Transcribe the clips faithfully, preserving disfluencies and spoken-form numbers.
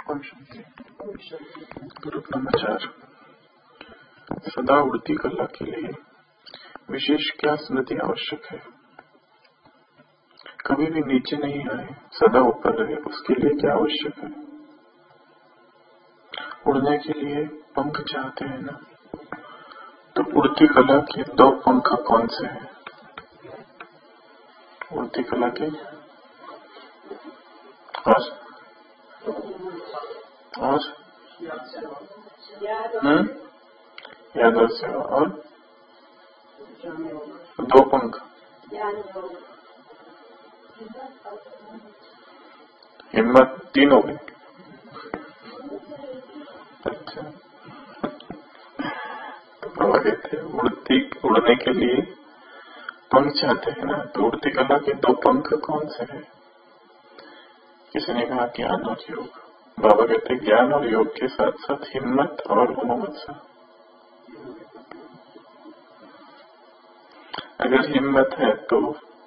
गुरु नमस्कार। सदा उड़ती कला के लिए विशेष क्या स्मृति आवश्यक है? कभी भी नीचे नहीं आए, सदा ऊपर रहे, उसके लिए क्या आवश्यक है? उड़ने के लिए पंख चाहते हैं ना, तो उड़ती कला के दो पंख कौन से हैं? उड़ती कला के और और हम्म यादव सेवा और दो पंख हिम्मत, तीन हो गए। अच्छा, तो बाबा कहते हैं उड़ती उड़ने के लिए पंख चाहते हैं ना, तो उड़ती कला के दो पंख कौन से हैं? किसी ने कहा ज्ञान और योग। बाबा कहते हैं ज्ञान और योग के साथ साथ हिम्मत और उमंग। अगर हिम्मत है तो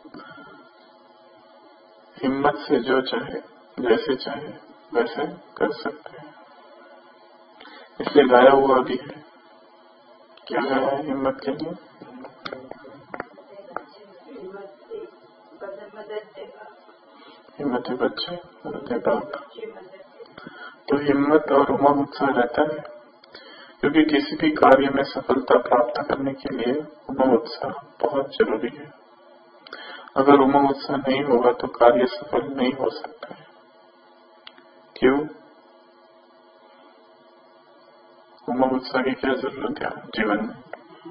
हिम्मत से जो चाहे, जैसे चाहे वैसे कर सकते हैं। इसलिए गाया हुआ भी है। क्या गाया है हिम्मत के लिए? हिम्मत बच्चे बदलते बाप। तो हिम्मत और उमंग उत्साह रहता है, क्योंकि किसी भी कार्य में सफलता प्राप्त करने के लिए उमंग उत्साह बहुत जरूरी है। अगर उमंग उत्साह नहीं होगा तो कार्य सफल नहीं हो सकता है। क्यों? उमंग उत्साह की क्या जरूरत है जीवन में?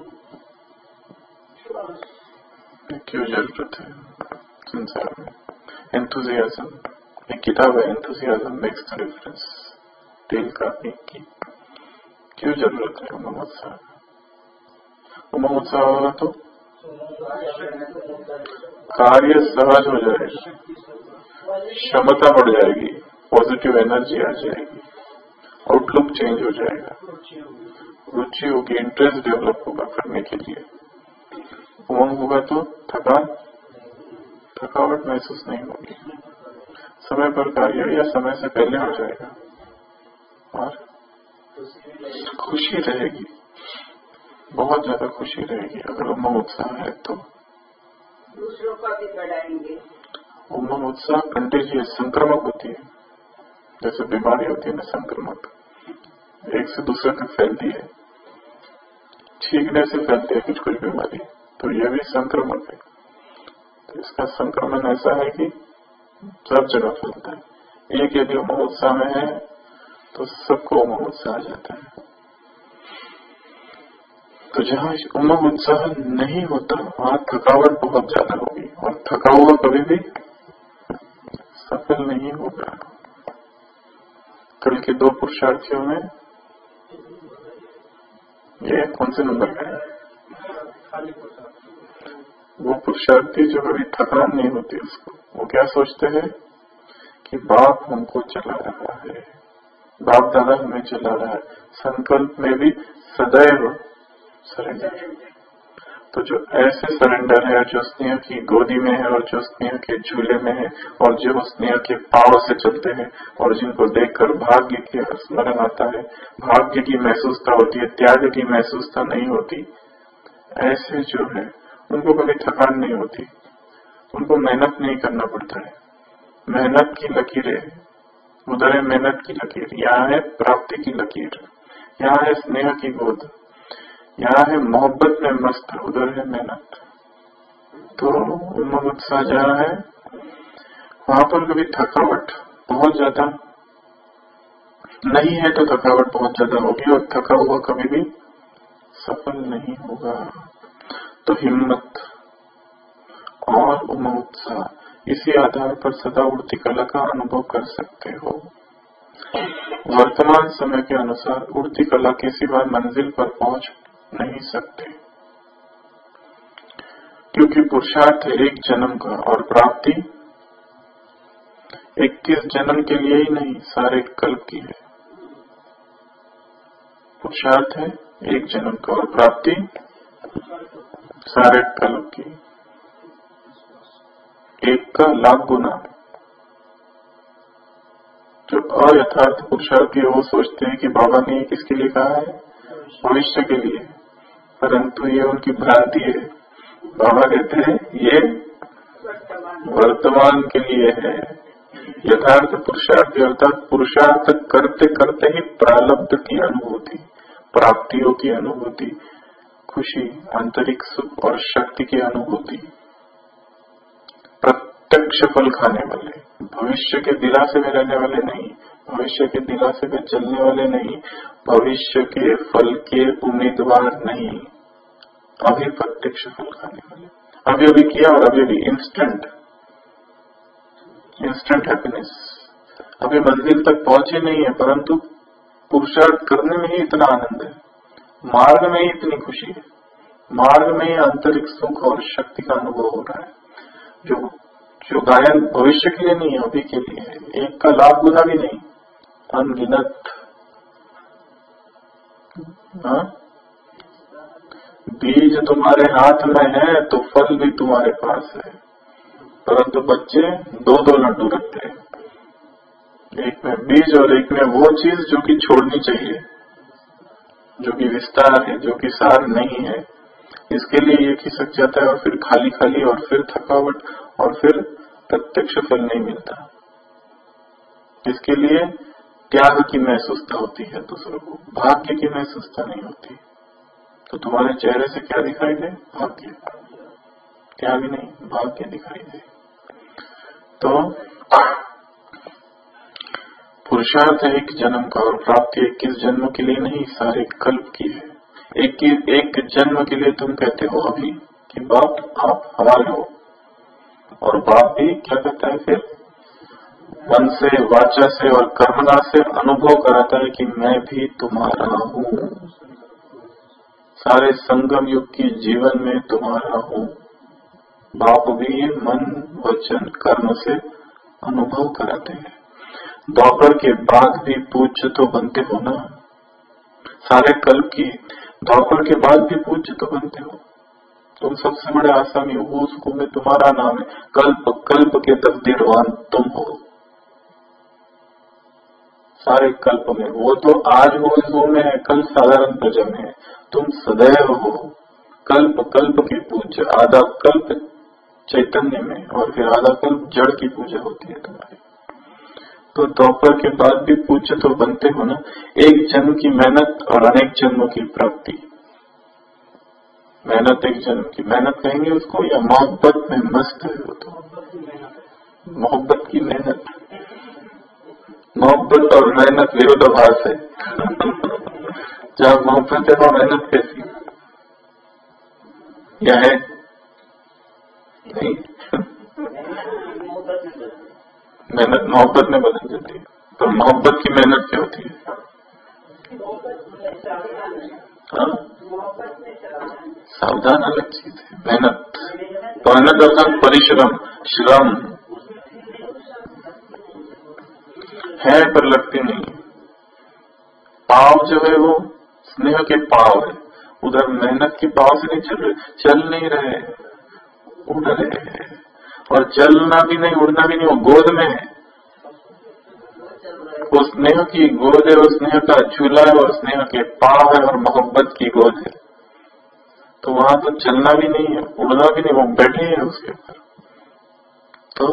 क्यों जरूरत है संसार में? एंथुजियाज्म, एक किताब है enthusiasm makes the difference, Dale Carnegie की। क्यों जरूरत है उमंग उत्साह? उमंग उत्साह होगा तो कार्य सहज हो जाएगा, क्षमता बढ़ जाएगी, पॉजिटिव एनर्जी आ जाएगी, आउटलुक चेंज हो जाएगा, रुचि होगी, इंटरेस्ट डेवलप होगा करने के लिए। उमंग होगा तो थकान थकावट महसूस नहीं होगी, समय पर कार्य या समय से पहले हो जाएगा और खुशी रहेगी, बहुत ज्यादा खुशी रहेगी। अगर उमंग उत्साह है तो दूसरों का भी बढ़ाएंगे। उमंग उत्साह कंटेजियस, संक्रामक होती है। जैसे बीमारी होती है ना संक्रामक, एक से दूसरे तक फैलती है, छींकने से फैलती है कुछ कुछ बीमारी, तो यह भी संक्रमक है। तो इसका संक्रमण ऐसा है कि सब जगह फैलता है। एक यदि उमंग उत्साह में है तो सबको उमंग उत्साह आ जाता है। तो जहाँ उमंग उत्साह नहीं होता वहां थकावट बहुत ज्यादा होगी, और थका हुआ कभी भी सफल नहीं होगा। कल के दो पुरुषार्थियों में ये कौन से नंबर का है? वो पुरुषार्थी जो कभी थकान नहीं होती उसको, वो क्या सोचते हैं कि बाप हमको चला रहा है, बाप दादा हमें चला रहा है। संकल्प में भी सदैव सरेंडर। तो जो ऐसे सरेंडर है, जो स्नेह की गोदी में है और जो स्नेह के झूले में है और जो स्नेह के पाव से चलते हैं और जिनको देखकर भाग्य के स्मरण आता है, भाग्य की महसूसता होती है, त्याग की महसूसता नहीं होती, ऐसे जो है उनको कभी थकान नहीं होती, उनको मेहनत नहीं करना पड़ता है। मेहनत की लकीरें उधर है, मेहनत की लकीर यहाँ है, प्राप्ति की लकीर यहाँ है, स्नेह की गोद यहाँ है, मोहब्बत में मस्त उधर है मेहनत। तो उमंग उत्साह जहाँ है वहां पर कभी थकावट बहुत ज्यादा नहीं है, तो थकावट बहुत ज्यादा होगी और थका हुआ कभी भी सफल नहीं होगा। तो हिम्मत और उमंग उत्साह इसी आधार पर सदा उड़ती कला का अनुभव कर सकते हो। वर्तमान समय के अनुसार उड़ती कला के सिवा मंजिल पर पहुंच नहीं सकते, क्योंकि पुरुषार्थ एक जन्म का और प्राप्ति इक्कीस जन्म के लिए ही नहीं, सारे कल्प की है। पुरुषार्थ है एक जन्म का और प्राप्ति सारे कल्प की, एक का लाख गुना। जो अयथार्थ पुरुषार्थी है वो सोचते हैं कि बाबा ने किसके लिए कहा है, भविष्य के लिए, परंतु ये उनकी भ्रांति है। बाबा कहते हैं ये वर्तमान के लिए है। यथार्थ पुरुषार्थी अर्थात पुरुषार्थ करते करते ही प्रारब्ध की अनुभूति, प्राप्तियों की अनुभूति, खुशी, आंतरिक सुख और शक्ति की अनुभूति, प्रत्यक्ष फल खाने वाले, भविष्य के दिलासे में रहने वाले नहीं, भविष्य के दिलासे में चलने वाले नहीं, भविष्य के फल के उम्मीदवार नहीं, अभी प्रत्यक्ष फल खाने वाले, अभी अभी किया और अभी अभी इंस्टेंट इंस्टेंट हैप्पीनेस। अभी मंजिल तक पहुंचे नहीं है, परंतु पुरुषार्थ करने में ही इतना आनंद है, मार्ग में ही इतनी खुशी है, मार्ग में ही आंतरिक सुख और शक्ति का अनुभव हो रहा है। जो जो गायन भविष्य के लिए नहीं है, अभी के लिए है, एक का लाभ गुना भी नहीं, अनगिनत। हाँ? बीज तुम्हारे हाथ में है तो फल भी तुम्हारे पास है, परंतु बच्चे दो दो लड्डू रखते हैं, एक में बीज और एक में वो चीज जो कि छोड़नी चाहिए, जो कि विस्तार है, जो कि सार नहीं है। इसके लिए ये खिसक जाता है और फिर खाली खाली और फिर थकावट और फिर प्रत्यक्ष फल नहीं मिलता। इसके लिए त्याग की महसूसता होती है दूसरों को, भाग्य की महसूसता नहीं होती। तो तुम्हारे चेहरे से क्या दिखाई दे? भाग्य, त्याग नहीं, भाग्य दिखाई दे। तो पुरुषार्थ एक जन्म का और प्राप्ति इक्कीस जन्म के लिए नहीं, सारे कल्प की है। एक एक जन्म के लिए तुम कहते हो अभी कि बाप आप हमारे हो, और बाप भी क्या कहता है फिर मन से, वाचा से और कर्मणा से अनुभव कराता है कि मैं भी तुम्हारा हूँ, सारे संगम युग की जीवन में तुम्हारा हूँ। बाप भी मन, वचन, कर्म से अनुभव कराते हैं। द्वापर के बाद भी पूज्य तो बनते हो ना, सारे कल्प की द्वापर के बाद भी पूज्य तो बनते हो। तुम सबसे बड़े आसामी हो, वो उसको में तुम्हारा नाम है, कल्प कल्प के तकदीरवान तुम हो। सारे कल्प में वो तो आज हो इस में है, कल साधारण प्रजा में है, तुम सदैव हो कल्प कल्प के पूज्य। आधा कल्प चैतन्य में और फिर आधा कल्प जड़ की पूजा होती है तुम्हारी। तो दोपहर के बाद भी पूज्य तो बनते हो ना। एक जन्म की मेहनत और अनेक जन्मों की प्राप्ति। मेहनत एक जन्म की मेहनत कहेंगे उसको, या मोहब्बत में मस्त है वो तो, मोहब्बत की मेहनत। मोहब्बत और मेहनत विरोधाभास है। जहाँ मोहब्बत है वहाँ मेहनत कैसी, या है नहीं? मेहनत मोहब्बत में बदल जाती है। तो मोहब्बत की मेहनत क्या होती है? हाँ? सावधान अलग चीज है, मेहनत। मेहनत अर्थात परिश्रम, श्रम है पर लगती नहीं। पाव जो है वो स्नेह के पाव है, उधर मेहनत के पाव से नहीं चल रहे, चल नहीं रहे, उड़ रहे हैं। और चलना भी नहीं, उड़ना भी नहीं, वो गोद में है। वो स्नेह की गोद है, वो स्नेह का झूला है, और स्नेह के पाव है, और मोहब्बत की गोद है। तो वहां तो चलना भी नहीं है, उड़ना भी नहीं, वो बैठे हैं उसके ऊपर। तो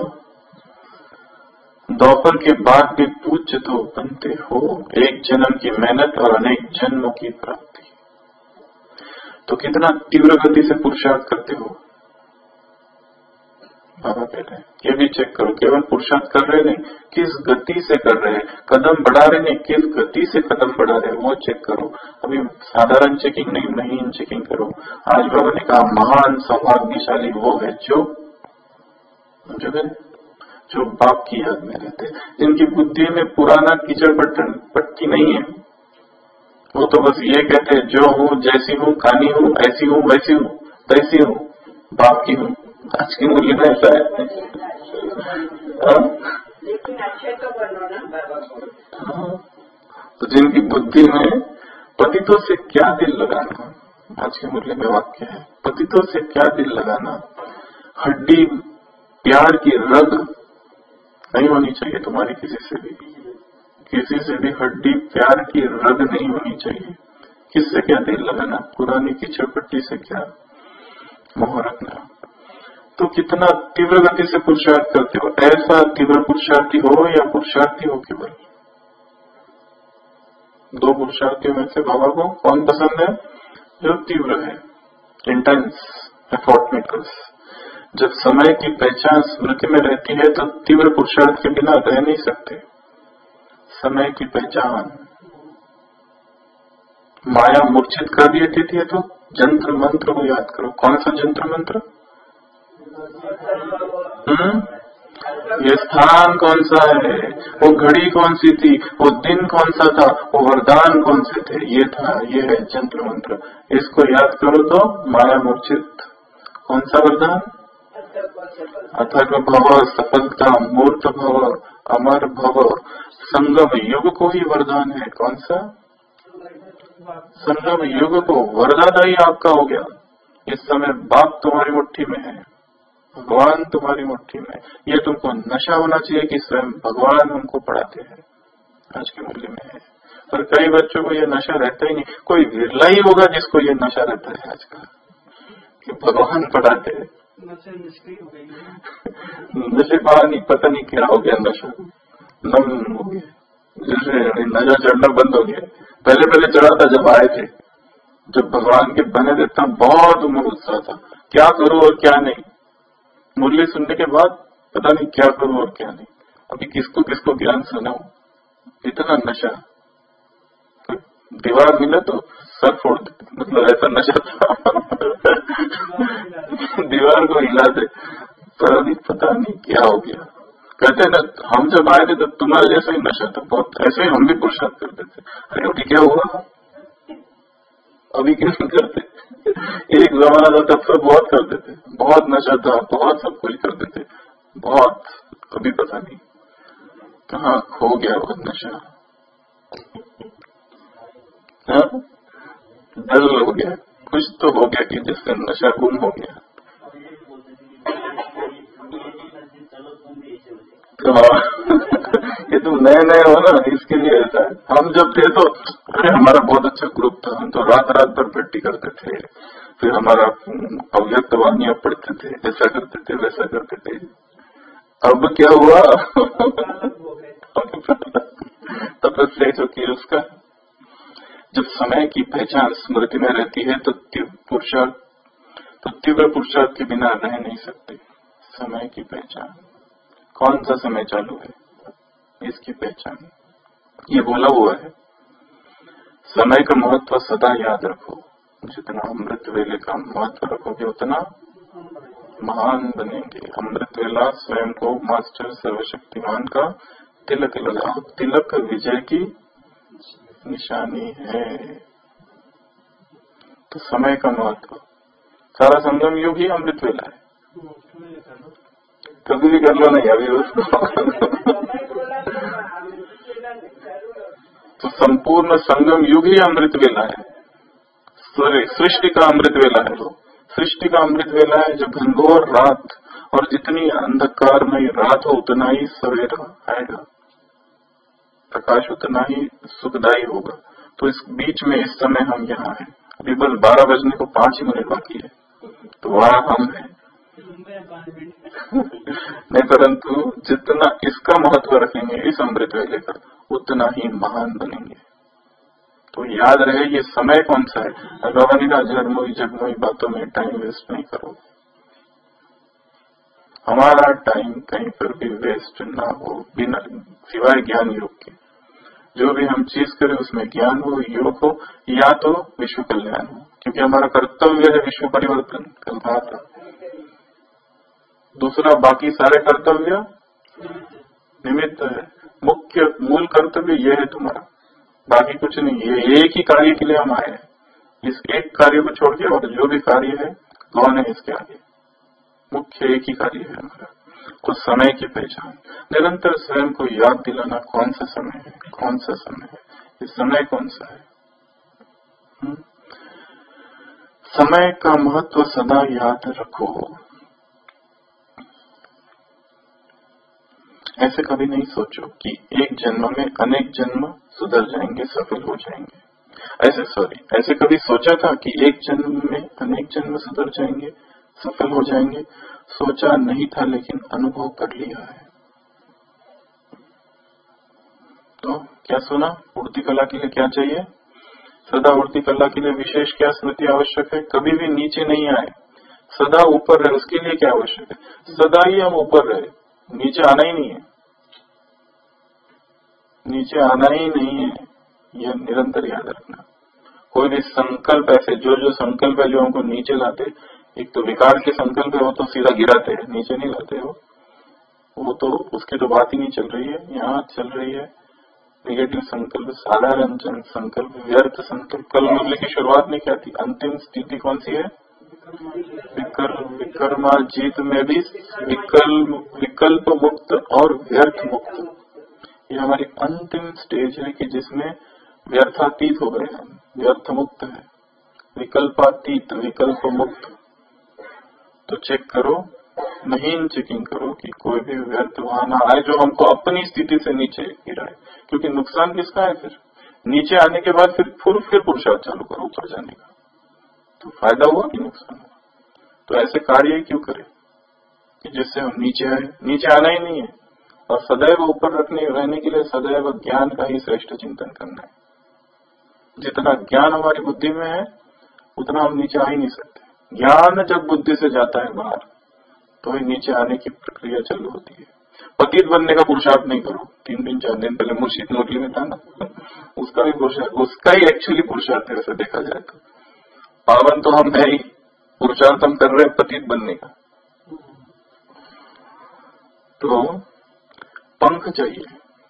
दोपहर के बाद भी पूज्य तो बनते हो, एक जन्म की मेहनत और अनेक जन्मों की प्राप्ति। तो कितना तीव्र गति से पुरुषार्थ करते हो बाबा कह रहे हैं, ये भी चेक करो। केवल पुरुषार्थ कर रहे नहीं, किस गति से कर रहे हैं, कदम बढ़ा रहे नहीं, किस गति से कदम बढ़ा रहे हैं वो चेक करो। अभी साधारण चेकिंग नहीं, महीन चेकिंग करो। आज बाबा ने कहा महान सौभाग्यशाली वो है जो जो है जो बाप की याद में रहते, जिनकी बुद्धि में पुराना कीचड़ पट्टी नहीं है। वो तो बस ये कहते हैं जो हूँ, जैसी हूँ, कानी हूँ, ऐसी हूँ, वैसी हूँ, तैसी हूँ, बाप की हूँ। आज की मूल्य में ऐसा है। लेकिन अच्छे तो बनो ना बाबा। तो जिनकी बुद्धि में पतितों से क्या दिल लगाना, आज के मूल्य में वाक्य है, पतितों से क्या दिल लगाना। हड्डी प्यार की रग नहीं होनी चाहिए तुम्हारी किसी से भी। किसी से भी हड्डी प्यार की रग नहीं होनी चाहिए। किससे क्या दिल लगाना, पुरानी कीचड़ पट्टी से क्या मोह रखना। तो कितना तीव्र गति से पुरुषार्थ करते हो, ऐसा तीव्र पुरुषार्थी हो या पुरुषार्थी हो केवल। दो पुरुषार्थियों में से बाबा को कौन पसंद है, जो तीव्र है, इंटेंस एफर्ट मेकर्स। जब समय की पहचान स्मृति में रहती है तो तीव्र पुरुषार्थ के बिना रह नहीं सकते। समय की पहचान, माया मूर्छित कर देती थी तो जंत्र मंत्र को याद करो। कौन सा जंत्र मंत्र, हम्म ये स्थान कौन सा है, वो घड़ी कौन सी थी, वो दिन कौन सा था, वो वरदान कौन से थे, ये था, ये है जंत्र मंत्र। इसको याद करो तो माया मूर्छित। कौन सा वरदान, अथक भव, सफलता, मूर्त भव, अमर भव। संगम युग को ही वरदान है। कौन सा, संगम युग को वरदादाई आपका हो गया। इस समय बाप तुम्हारी मुट्ठी में है, भगवान तुम्हारी मुट्ठी में। ये तुमको नशा होना चाहिए कि स्वयं भगवान हमको पढ़ाते हैं, आज के मूल्य में है। पर कई बच्चों को ये नशा रहता ही नहीं। कोई विरला ही होगा जिसको ये नशा रहता है आज का, कि भगवान पढ़ाते हैं। नशे बाहर नहीं, पता नहीं क्या हो गया, नशा नम हो गया, जैसे नशा चढ़ना बंद हो गया। पहले पहले चढ़ा था जब आए थे, जब भगवान के बने थे तब बहुत उम्र उत्साह था, क्या करो और क्या नहीं। मुरली सुनने के बाद पता नहीं क्या करूं और क्या नहीं। अभी किसको किसको ज्ञान सुनाऊं, इतना नशा। तो दीवार मिले तो सर फोड़ देते, मतलब ऐसा नशा था। दीवार को हिला दे, पर अभी पता नहीं क्या हो गया। कहते ना, हम जब आए थे तो तुम्हारे जैसा ही नशा था बहुत, ऐसे ही हम भी पुरुषार्थ करते थे। अरे अभी क्या हुआ, अभी क्यों नहीं करते। एक जमाना था तब सब बहुत करते थे, बहुत नशा था, बहुत सब कुछ करते थे, बहुत। अभी पता नहीं कहाँ खो गया वो नशा, डल हो गया, कुछ तो हो गया कि जिससे नशा गुम हो गया। ये तुम नए नए हो ना, इसके लिए ऐसा है। हम जब थे तो अरे हमारा बहुत अच्छा ग्रुप था, हम तो रात रात भर पेटी करते थे, फिर हमारा अव्यक्त वाणियां पढ़ते थे, ऐसा करते थे वैसा करते थे। अब क्या हुआ, तपस्या जो की उसका। जब समय की पहचान स्मृति में रहती है तो पुरुषार्थ, तो तीव्र पुरुषार्थ के बिना रह नहीं सकते। समय की पहचान, कौन सा समय चालू है, इसकी पहचान, ये बोला हुआ है। समय का महत्व सदा याद रखो, जितना अमृत वेले का महत्व रखोगे उतना महान बनेंगे। अमृत वेला स्वयं को मास्टर सर्वशक्तिमान का तिलक लगाओ, तिलक विजय की निशानी है। तो समय का महत्व, सारा संगम युग ही अमृत वेला है। कभी भी कर लो नहीं अभी उसको। तो संपूर्ण संगम युग ही अमृत वेला है, सृष्टि का अमृत वेला है। वो सृष्टि का अमृत वेला है जो घनघोर रात, और जितनी अंधकारमय रात हो उतना ही सवेरा आएगा, प्रकाश उतना ही सुखदायी होगा। तो इस बीच में इस समय हम यहाँ हैं, अभी बस बारह बजने को पांच ही मिनट बाकी है, तो वहाँ हम हैं। नहीं, परंतु जितना इसका महत्व रखेंगे इस अमृत वेले का, उतना ही महान बनेंगे। तो याद रहे ये समय कौन सा है। भगवान ने कहा जगमोई जगमोई बातों में टाइम वेस्ट नहीं करो। हमारा टाइम कहीं पर भी वेस्ट ना हो, बिना सिवाय ज्ञान योग के। जो भी हम चीज करें उसमें ज्ञान हो, योग हो, या तो विश्व कल्याण हो, क्योंकि हमारा कर्तव्य है विश्व परिवर्तन। कल कहा था। दूसरा, बाकी सारे कर्तव्य निमित्त है, मुख्य मूल कर्तव्य यह है तुम्हारा, बाकी कुछ नहीं। ये एक ही कार्य के लिए हम आए हैं, इस एक कार्य को छोड़ के और जो भी कार्य है कौन है इसके आगे, मुख्य एक ही कार्य है हमारा। कुछ समय की पहचान, निरंतर स्वयं को याद दिलाना कौन सा समय है, कौन सा समय है, ये समय कौन सा है। हुँ? समय का महत्व सदा याद रखो। ऐसे कभी नहीं सोचो कि एक जन्म में अनेक जन्म सुधर जाएंगे, सफल हो जाएंगे। ऐसे सॉरी ऐसे कभी सोचा था कि एक जन्म में अनेक जन्म सुधर जाएंगे, सफल हो जाएंगे? सोचा नहीं था, लेकिन अनुभव कर लिया है। तो क्या सुना? उड़ती कला के लिए क्या चाहिए? सदा उड़ती कला के लिए विशेष क्या स्मृति आवश्यक है? कभी भी नीचे नहीं आए, सदा ऊपर रहे। उसके लिए क्या आवश्यक है? सदा ही हम ऊपर रहे, नीचे आना ही नहीं है। नीचे आना ही नहीं है, यह निरंतर याद रखना। कोई भी संकल्प ऐसे जो जो संकल्प है जो हमको नीचे लाते, एक तो विकार के संकल्प है, वो तो सीधा गिराते हैं, नीचे नहीं लाते हो। वो तो उसकी तो बात ही नहीं चल रही है। यहाँ चल रही है नेगेटिव संकल्प, साधारण संकल्प, व्यर्थ संकल्प। कल मुरली की शुरुआत में क्या थी? अंतिम स्थिति कौन सी है? विकल्प विकर्माजीत में भी विकल्प विकल्प मुक्त और व्यर्थ मुक्त। ये हमारी अंतिम स्टेज है कि जिसमें व्यर्थातीत हो गए हम, व्यर्थ मुक्त है, विकल्पातीत, विकल्प मुक्त। तो चेक करो, महीन चेकिंग करो कि कोई भी व्यर्थ वहां ना आए जो हमको अपनी स्थिति से नीचे गिराए। क्योंकि नुकसान किसका है? फिर नीचे आने के बाद फिर फिर, फिर पुरुषार्थ चालू करो ऊपर जाने का, तो फायदा हुआ कि नुकसान हुआ? तो ऐसे कार्य क्यों करें कि जिससे हम नीचे आए? नीचे आना ही नहीं है। और सदैव ऊपर रखने रहने के लिए सदैव ज्ञान का ही श्रेष्ठ चिंतन करना है। जितना ज्ञान हमारी बुद्धि में है उतना हम नीचे आ ही नहीं सकते। ज्ञान जब बुद्धि से जाता है बाहर तो ही नीचे आने की प्रक्रिया चालू होती है। पतित बनने का पुरुषार्थ नहीं करो। तीन दिन चार दिन पहले मुर्शिद मुरली में था ना, उसका भी पुरुषार्थ, उसका ही एक्चुअली पुरुषार्थ है वैसे देखा जाए तो। पावन तो हम है ही, पुरुषार्थ हम कर रहे हैं पतित बनने का। तो पंख चाहिए।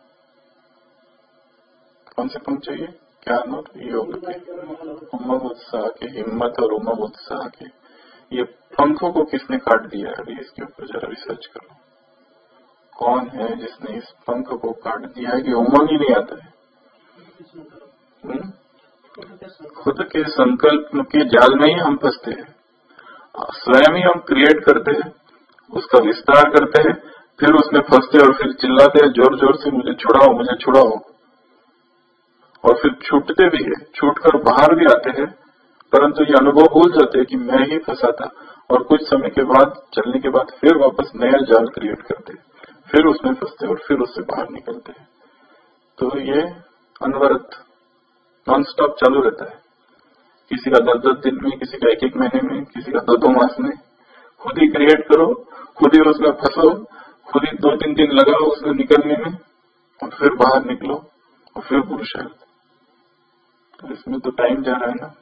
कौन से पंख चाहिए? क्या योग के, उमंग उत्साह के, हिम्मत और उमंग उत्साह के। ये पंखों को किसने काट दिया है? अभी इसके ऊपर जरा रिसर्च करो। कौन है जिसने इस पंख को काट दिया है कि उमंग ही नहीं आता है? हुँ? खुद के संकल्प के जाल में ही हम फंसते हैं। स्वयं ही हम क्रिएट करते हैं, उसका विस्तार करते हैं, फिर उसमें फंसते और फिर चिल्लाते हैं जोर जोर से, मुझे छुड़ाओ, मुझे छुड़ाओ। और फिर छूटते भी है, छूटकर बाहर भी आते हैं, परंतु ये अनुभव भूल जाते हैं कि मैं ही फंसा था। और कुछ समय के बाद, चलने के बाद फिर वापस नया जाल क्रिएट करते हैं, फिर उसमें फंसते और फिर उससे बाहर निकलते हैं। तो ये अनवरत नॉन स्टॉप चालू रहता है। किसी का दस दस दिन में, किसी का एक एक महीने में, किसी का दो दो मास में। खुद ही क्रिएट करो, खुद ही उसमें फंसो, खुद ही दो तीन दिन लगाओ उसमें निकलने में, और फिर बाहर निकलो और फिर पुरुषार्थ। तो इसमें तो टाइम जा रहा है ना।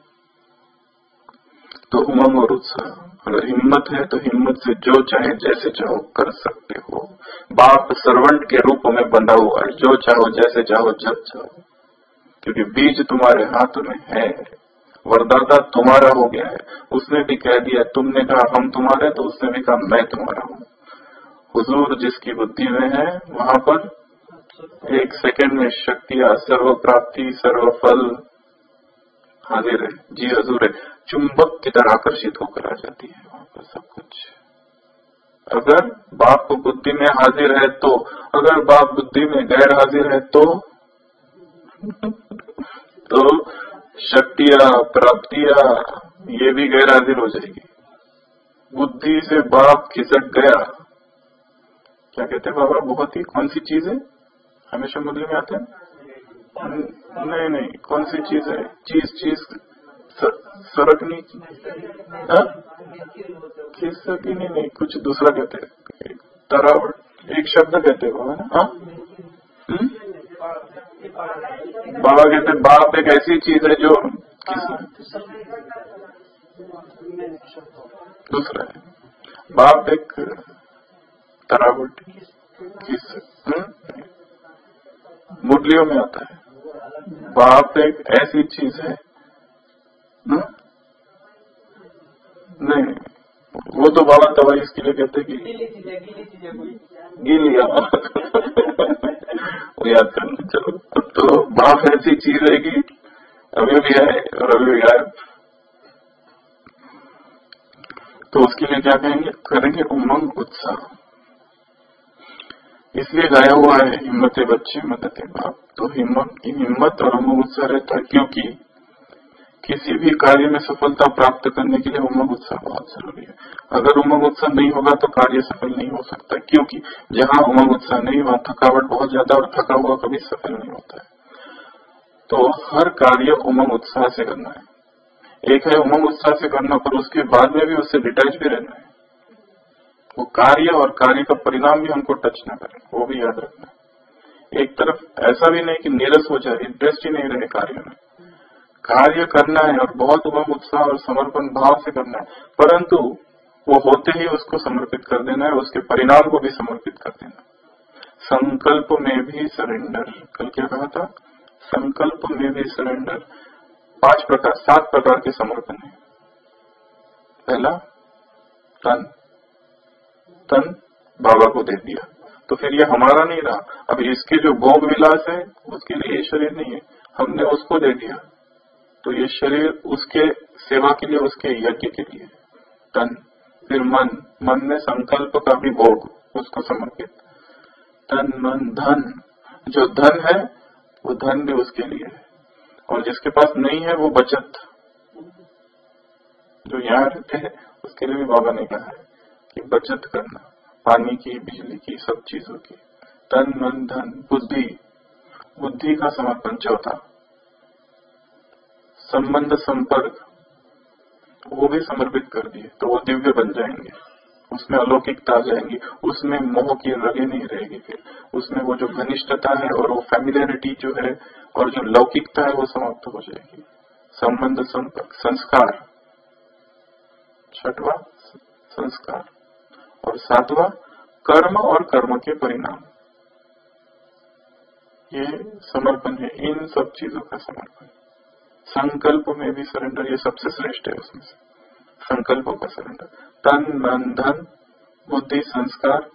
तो उमंग और उत्साह, अगर हिम्मत है तो हिम्मत से जो चाहे जैसे चाहो कर सकते हो। बाप सर्वेंट के रूप में बंधा हुआ है, जो चाहो जैसे चाहो जब चाहो, क्योंकि बीज तुम्हारे हाथ में है, वरदाता तुम्हारा हो गया है। उसने भी कह दिया, तुमने कहा हम तुम्हारे, तो उसने भी कहा मैं तुम्हारा हूँ। हुजूर जिसकी बुद्धि में है वहां पर एक सेकंड में शक्तियां, सर्व प्राप्ति, सर्व फल हाजिर है। जी हजूर है, चुंबक की तरह आकर्षित होकर आ जाती है वहां पर सब कुछ। अगर बाप को बुद्धि में हाजिर है तो, अगर बाप बुद्धि में गैर हाजिर है तो तो शक्तियां, प्राप्तियां ये भी गैर हाजिर हो जाएगी। बुद्धि से बाप खिसक गया, क्या कहते हैं बाबा? बहुत ही कौन सी चीज है? हमेशा मुद्दे में आते हैं। नहीं नहीं, कौन सी चीज है? चीज चीज सरकनी, खिसकी नहीं, नहीं कुछ दूसरा कहते हैं, तरावट एक शब्द कहते हैं बाबा ना। हाँ, बाबा कहते बाप एक ऐसी चीज है जो दूसरा है। बाप एक तरावट, किस मुरलियों में आता है। बाप एक ऐसी चीज है, न? नहीं, वो तो बाबा तवा इसके लिए कहते कि गीली वो याद करना। चलो, तो बाप ऐसी चीज है कि अभी भी है और अभी भी गायब। तो उसके लिए क्या कहेंगे? करेंगे उमंग उत्साह। इसलिए गाया हुआ है हिम्मते बच्चे मदते बाप। तो हिम्मत हिम्मत और उमंग उत्साह रहता है, क्योंकि किसी भी कार्य में सफलता प्राप्त करने के लिए उमंग उत्साह बहुत जरूरी है। अगर उमंग उत्साह नहीं होगा तो कार्य सफल नहीं हो सकता, क्योंकि जहाँ उमंग उत्साह नहीं वहाँ थकावट बहुत ज्यादा, और थका हुआ कभी सफल नहीं होता है। तो हर कार्य उमंग उत्साह से करना है। एक है उमंग उत्साह से करना, पर उसके बाद में भी उससे डिटैच भी रहना है। वो कार्य और कार्य का परिणाम भी हमको टच ना करे, वो भी याद रखना है। एक तरफ ऐसा भी नहीं कि नीरस हो जाए, इंटरेस्ट ही नहीं रहे कार्य में। कार्य करना है और बहुत उमंग उत्साह और समर्पण भाव से करना है, परंतु वो होते ही उसको समर्पित कर देना है, उसके परिणाम को भी समर्पित कर देना। संकल्प में भी सरेंडर, कल क्या कहा था? संकल्प में भी सरेंडर। पांच प्रकार सात प्रकार के समर्पण है। पहला तन, तन बाबा को दे दिया, तो फिर ये हमारा नहीं रहा। अब इसके जो भोग विलास है उसके लिए ये शरीर नहीं है, हमने उसको दे दिया, तो ये शरीर उसके सेवा के लिए, उसके यज्ञ के लिए तन। फिर मन, मन में संकल्प का भी भोग, उसको समर्पित। तन मन धन, जो धन है वो धन भी उसके लिए है, और जिसके पास नहीं है वो बचत, जो यहाँ रहते हैं उसके लिए भी बाबा ने कहा है कि बचत करना, पानी की, बिजली की, सब चीजों की। तन मन धन। बुद्धि, बुद्धि का समर्पण चौथा। संबंध संपर्क, वो भी समर्पित कर दिए, तो वो दिव्य बन जाएंगे, उसमें अलौकिकता आ जाएंगी, उसमें मोह की रगे नहीं रहेगी। फिर उसमें वो जो घनिष्ठता है और वो फैमिलियरिटी जो है और जो लौकिकता है वो समाप्त हो जाएगी। संबंध संपर्क। संस्कार, छठवा संस्कार। और सातवां कर्म और कर्म के परिणाम। ये समर्पण है, इन सब चीजों का समर्पण। संकल्प में भी सरेंडर, ये सबसे श्रेष्ठ है उसमें से, संकल्पों का सरेंडर। तन मन धन बुद्धि संस्कार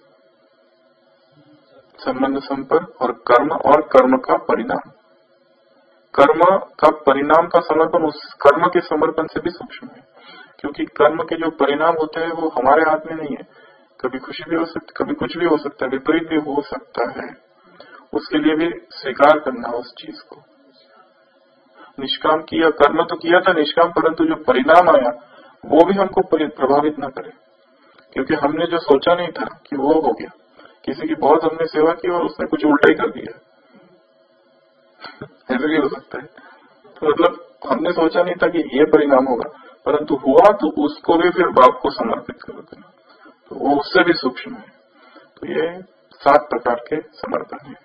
संबंध संपर्क और कर्म और कर्म का परिणाम। कर्म का परिणाम का समर्पण उस कर्म के समर्पण से भी सूक्ष्म है, क्योंकि कर्म के जो परिणाम होते हैं वो हमारे हाथ में नहीं है। कभी खुशी भी हो सकती, कभी कुछ भी हो सकता है, विपरीत भी हो सकता है। उसके लिए भी स्वीकार करना उस चीज को। निष्काम किया, कर्म तो किया था निष्काम, परंतु जो परिणाम आया वो भी हमको प्रभावित न करे, क्योंकि हमने जो सोचा नहीं था कि वो हो गया। किसी की बहुत हमने सेवा की और उसने कुछ उल्टा ही कर दिया, ऐसा भी हो सकता है। तो मतलब हमने सोचा नहीं था कि ये परिणाम होगा, परंतु हुआ, तो उसको भी फिर बाप को समर्पित कर देना, तो वो उससे भी सूक्ष्म है। तो ये सात प्रकार के समर्पण है।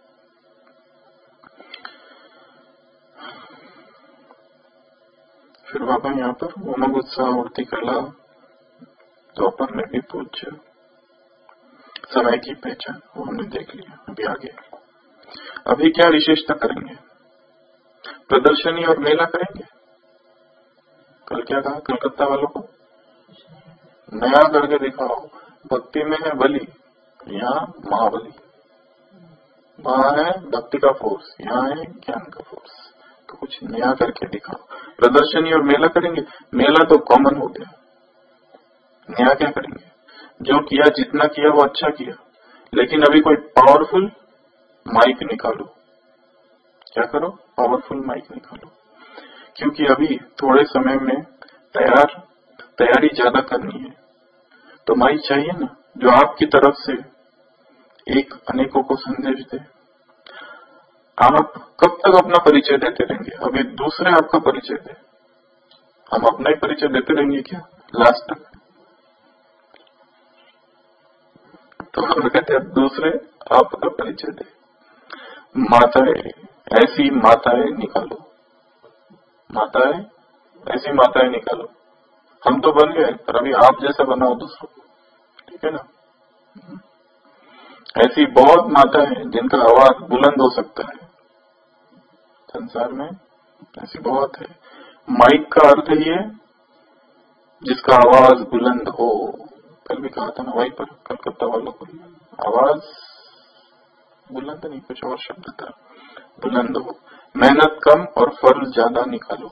फिर बाबा यहाँ पर उमंग उत्साह मूर्ति कला दोपहर में भी पूछ समय की पहचान, वो हमने देख लिया। अभी आगे, अभी क्या विशेषता करेंगे? प्रदर्शनी और मेला करेंगे। कल क्या कहा कलकत्ता वालों को? नया करके दिखाओ। भक्ति में है बलि, यहाँ महाबली। वहां है भक्ति का फोर्स, यहाँ है ज्ञान का फोर्स। तो कुछ नया करके दिखाओ। प्रदर्शनी और मेला करेंगे। मेला तो कॉमन हो गया, नया क्या करेंगे? जो किया, जितना किया वो अच्छा किया, लेकिन अभी कोई पावरफुल माइक निकालो। क्या करो? पावरफुल माइक निकालो, क्योंकि अभी थोड़े समय में तैयार तैयारी ज्यादा करनी है, तो माइक चाहिए ना, जो आपकी तरफ से एक अनेकों को संदेश दे। आप कब तक अपना परिचय देते रहेंगे? अभी दूसरे आपका परिचय दे, हम अपना ही परिचय देते रहेंगे क्या लास्ट तक? तो हम कहते हैं दूसरे आपका परिचय दे। माताएं, ऐसी माताएं निकालो, माताएं ऐसी माताएं निकालो। हम तो बन गए, पर अभी आप जैसा बनाओ दूसरों को, ठीक है ना? ऐसी बहुत माताएं हैं जिनका आवाज बुलंद हो सकता है संसार में, ऐसी बहुत है। माइक का अर्थ ही है जिसका आवाज बुलंद हो। कल भी कहा था ना वहीं पर कलकत्ता वालों को, आवाज बुलंद नहीं, कुछ और शब्द था, बुलंद हो। मेहनत कम और फल ज्यादा निकालो।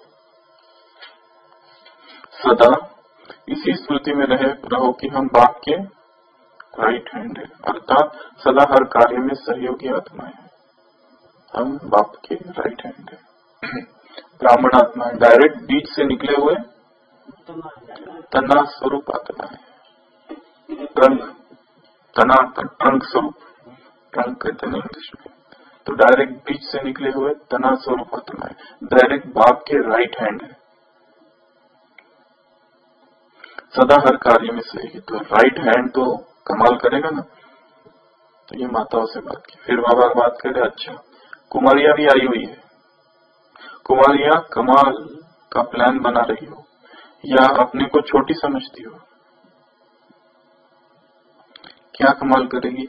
सदा इसी स्मृति में रहे रहो कि हम बाप के राइट हैंड है, अर्थात सदा हर कार्य में सहयोगी आत्मा है। हम बाप के राइट हैंड है। ब्राह्मण आत्मा है, डायरेक्ट बीज से निकले हुए तना स्वरूप आत्मा है। ट्रंक, तना ट्रंक स्वरूप, ट्रंक कहते हैं इंग्लिश में। तो डायरेक्ट बीज से निकले हुए तना स्वरूप आत्मा है, डायरेक्ट बाप के राइट हैंड है, सदा हर कार्य में सही। तो राइट हैंड तो कमाल करेगा ना। तो ये माताओं से बात की। फिर बाबा बात करे, अच्छा कुमारियां भी आई हुई है, कुमारियां कमाल का प्लान बना रही हो या अपने को छोटी समझती हो, क्या कमाल करेगी?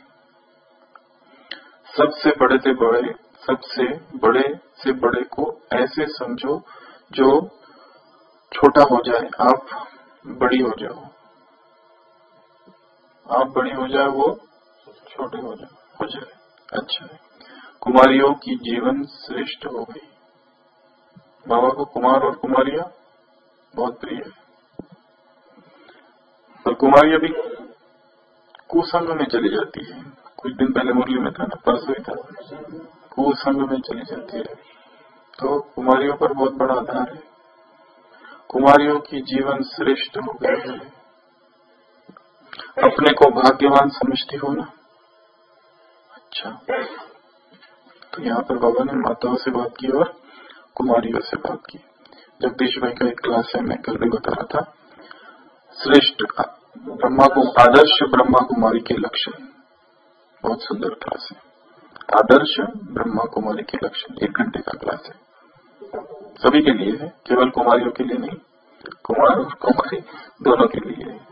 सबसे बड़े से बड़े, सबसे बड़े से बड़े को ऐसे समझो जो छोटा हो जाए, आप बड़ी हो जाओ, आप बड़ी हो जाए, वो छोटे हो जाए हो जाए अच्छा है। कुमारियों की जीवन श्रेष्ठ हो गई। बाबा को कुमार और कुमारियां बहुत प्रिय है। और कुमारियां भी कुसंग में चली जाती है। कुछ दिन पहले मुरली में था ना, परसों ही था, कुसंग में चली जाती है। तो कुमारियों पर बहुत बड़ा आधार है। कुमारियों की जीवन श्रेष्ठ हो गए है। अपने को भाग्यवान समझती हो ना। अच्छा, तो यहाँ पर बाबा ने माताओं से बात की और कुमारियों से बात की। जगदीश भाई का एक क्लास है, मैं कल भी बता रहा था, श्रेष्ठ ब्रह्मा को आदर्श ब्रह्मा कुमारी के लक्षण, बहुत सुंदर क्लास है। आदर्श ब्रह्मा कुमारी के लक्षण, एक घंटे का क्लास है, सभी के लिए है, केवल कुमारियों के लिए नहीं, कुमार और कुमारी दोनों के लिए है।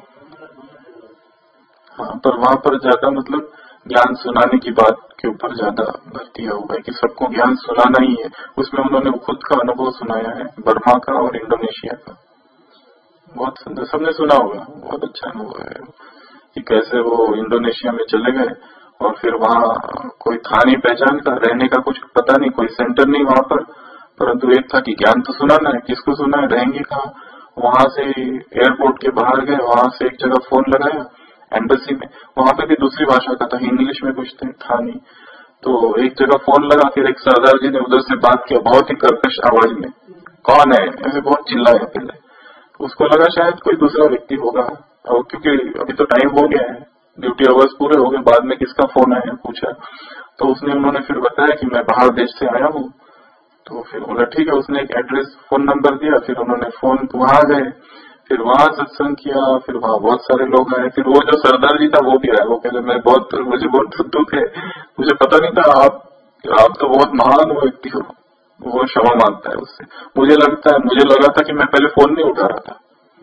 हाँ, पर वहां पर ज्यादा मतलब ज्ञान सुनाने की बात के ऊपर ज्यादा भर दिया हुआ है कि सबको ज्ञान सुनाना ही है। उसमें उन्होंने खुद का अनुभव सुनाया है, बर्मा का और इंडोनेशिया का। बहुत सुंदर, सबने सुना होगा, बहुत अच्छा अनुभव है कि कैसे वो इंडोनेशिया में चले गए और फिर वहाँ कोई था नहीं पहचान का, रहने का कुछ पता नहीं, कोई सेंटर नहीं वहां पर, परंतु एक था कि ज्ञान तो सुनाना है, किसको सुना है, रहेंगे कहाँ। वहां से एयरपोर्ट के बाहर गए, वहां से एक जगह फोन लगाया एम्बेसी में, वहां पे भी दूसरी भाषा का था, इंग्लिश में कुछ था नहीं। तो एक जगह फोन लगा, फिर एक सरदार जी ने उधर से बात किया बहुत ही कर्कश आवाज में, कौन है, ऐसे बहुत चिल्लाया पहले। उसको लगा शायद कोई दूसरा व्यक्ति होगा, और क्योंकि अभी तो टाइम हो गया है, ड्यूटी आवर्स पूरे हो गए, बाद में किसका फोन आया पूछा, तो उसने उन्होंने फिर बताया कि मैं बाहर देश से आया हूँ। तो फिर बोला ठीक है, उसने एक एड्रेस फोन नंबर दिया, फिर उन्होंने फोन वहां गए, फिर वहां सत्संग किया, फिर वहां बहुत सारे लोग आए, फिर वो जो सरदार जी था वो भी आया, वो कहते मैं बहुत, मुझे बहुत दुख है, मुझे पता नहीं था आप आप तो बहुत महान व्यक्ति हो। वो क्षमा मांगता है उससे, मुझे लगता है मुझे लगा था कि मैं पहले फोन नहीं उठा रहा था,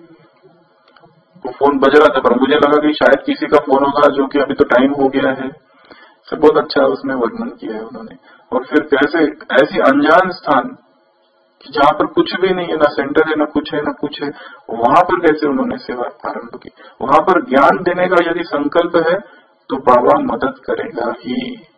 वो फोन बज रहा था, पर मुझे लगा कि शायद किसी का फोन होगा, जो कि अभी तो टाइम हो गया है। सब बहुत अच्छा उसमें वर्णन किया है उन्होंने। और फिर कैसे ऐसी अनजान स्थान जहाँ पर कुछ भी नहीं है, ना सेंटर है, ना कुछ है, ना कुछ है, वहां पर कैसे उन्होंने सेवा आरंभ की। वहां पर ज्ञान देने का यदि संकल्प है तो बाबा मदद करेगा ही,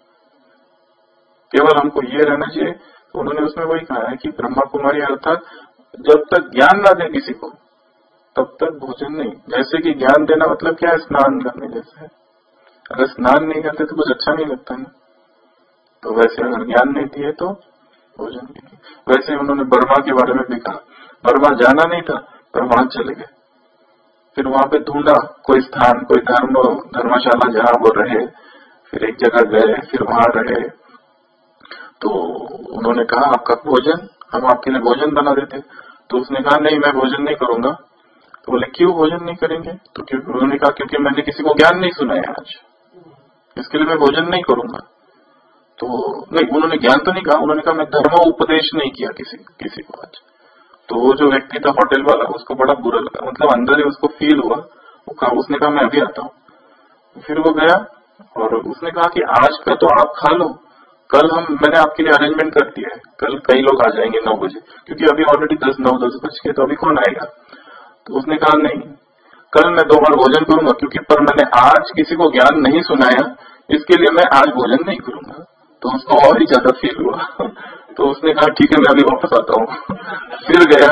केवल हमको ये रहना चाहिए। तो उन्होंने उसमें वही कहा है कि ब्रह्मा कुमारी अर्थात जब तक ज्ञान ना दे किसी को तब तक भोजन नहीं। जैसे कि ज्ञान देना मतलब क्या है, स्नान करने जैसे है। अगर स्नान नहीं करते तो कुछ अच्छा नहीं लगता है, तो वैसे अगर ज्ञान नहीं दिए तो भोजन भी नहीं। वैसे उन्होंने बर्मा के बारे में भी कहा, बर्मा जाना नहीं था पर वहां चले गए, फिर वहां पे ढूंढा कोई स्थान, कोई धर्म धर्मशाला जहाँ वो रहे, फिर एक जगह गए, फिर वहां रहे। तो उन्होंने कहा आपका भोजन, हम आपके लिए भोजन बना देते। तो उसने कहा नहीं, मैं भोजन नहीं करूंगा। तो बोले क्यों भोजन नहीं करेंगे? तो क्योंकि उन्होंने कहा क्योंकि मैंने किसी को ज्ञान नहीं सुनाया आज, इसके लिए मैं भोजन नहीं करूंगा। तो नहीं, उन्होंने ज्ञान तो नहीं कहा, उन्होंने कहा मैं धर्म उपदेश नहीं किया किसी किसी को आज। तो वो जो व्यक्ति था होटल वाला, उसको बड़ा बुरा लगा, मतलब अंदर ही उसको फील हुआ। वो कहा, उसने कहा मैं अभी आता हूँ। फिर वो गया और उसने कहा कि आज का तो आप खा लो, कल हम मैंने आपके लिए अरेंजमेंट कर दिया है, कल कई लोग आ जाएंगे नौ बजे, क्योंकि अभी ऑलरेडी दस नौ दस बज के, तो अभी कौन आएगा। तो उसने कहा नहीं, कल मैं दो बार भोजन करूंगा, क्योंकि पर मैंने आज किसी को ज्ञान नहीं सुनाया, इसके लिए मैं आज भोजन नहीं करूंगा। तो उसको और ही ज्यादा फील हुआ। तो उसने कहा ठीक है मैं अभी वापस आता हूँ। फिर गया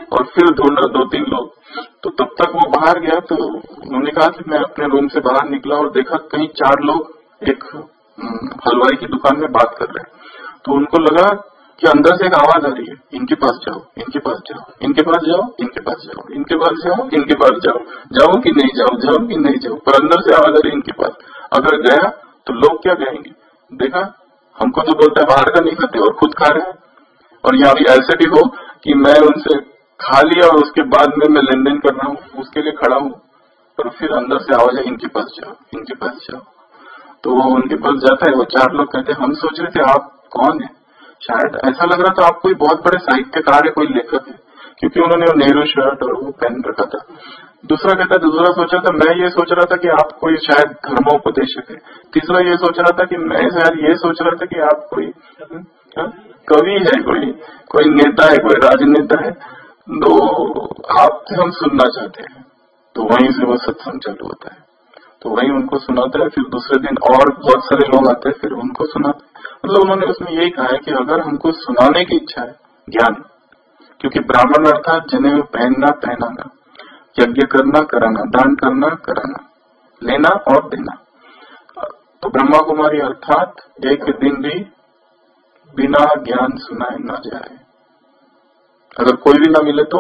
और फिर ढूंढा दो तीन लोग, तो तब तक वो बाहर गया। तो उन्होंने कहा कि मैं अपने रूम से बाहर निकला और देखा कहीं चार लोग एक हलवाई की दुकान में बात कर रहे हैं। तो उनको लगा कि अंदर से एक आवाज आ रही है, इनके पास जाओ, इनके पास जाओ, इनके पास जाओ, इनके पास जाओ, इनके पास जाओ, इनके पास जाओ, जाओ कि नहीं जाओ, जाओ कि नहीं जाओ, पर अंदर से आवाज आ रही है इनके पास। अगर गया तो लोग क्या कहेंगे, देखा हमको तो बोलते हैं बाहर का नहीं खाते और खुद खा रहे हैं। और यहाँ भी ऐसे भी हो कि मैं उनसे खा लिया और उसके बाद में मैं लेन देन कर रहा हूँ, उसके लिए खड़ा हूँ, पर फिर अंदर से आवाज है इनके पास जाओ, इनके पास जाओ। तो वो उनके पास जाता है, वो चार लोग कहते हैं हम सोच रहे थे आप कौन है, शायद ऐसा लग रहा था आप कोई बहुत बड़े साहित्यकार है, कोई लेखक है, क्योंकि उन्होंने वो नेहरू शर्ट और वो पहन रखा था। दूसरा कहता दूसरा सोचा था मैं ये सोच रहा था कि आप कोई शायद धर्मोपदेशक है। तीसरा ये सोच रहा था कि मैं शायद ये सोच रहा था कि आप कोई कवि है, कोई कोई नेता है, कोई राजनेता है, तो आपसे हम सुनना चाहते हैं। तो वहीं से वो सत्संग चालू होता है, तो वहीं उनको सुनाता है। फिर दूसरे दिन और बहुत सारे लोग आते हैं, फिर उनको सुनाते हैं। मतलब उन्होंने उसमें यही कहा है कि अगर हमको सुनाने की इच्छा है, ज्ञान, क्योंकि ब्राह्मण अर्थात जनेऊ पहनना पहनाना, यज्ञ करना कराना, दान करना कराना, लेना और देना। तो ब्रह्मा कुमारी अर्थात एक दिन भी बिना ज्ञान सुनाए ना जाए। अगर कोई भी ना मिले तो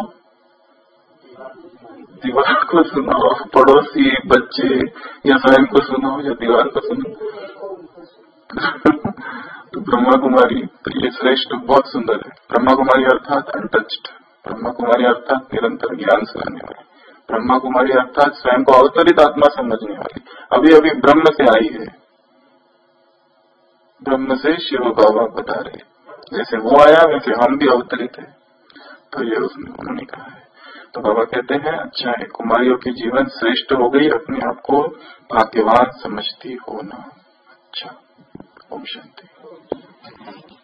दीवार को सुनाओ, पड़ोसी, बच्चे या स्वयं को सुनाओ या दीवार को सुनाओ। तो ब्रह्मा कुमारी, तो ये श्रेष्ठ बहुत सुंदर है। ब्रह्मा कुमारी अर्थात अनटच्ड, ब्रह्मा कुमारी अर्थात निरंतर ज्ञान सुनाने वाली, ब्रह्मा कुमारी अर्थात स्वयं को अवतरित आत्मा समझने वाली। अभी अभी ब्रह्म से आई है, ब्रह्म से शिव बाबा बता रहे, जैसे वो आया वैसे हम भी अवतरित है। तो ये उसने उन्होंने कहा है। तो बाबा कहते हैं अच्छा है, कुमारियों की जीवन श्रेष्ठ हो गई, अपने आप को भाग्यवान समझती हो ना। अच्छा, ओम शांति।